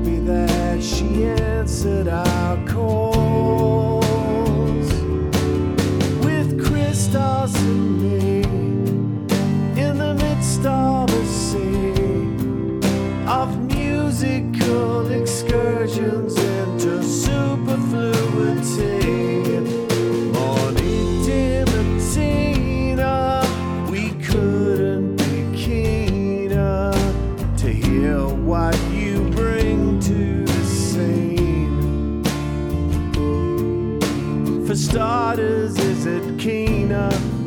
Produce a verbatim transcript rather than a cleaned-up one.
happy that she answered our calls. With Christos and me in the midst of a sea of musical excursions into superfluity. Morning Tina, we couldn't be keener to hear what you bring to the scene. For starters, is it keener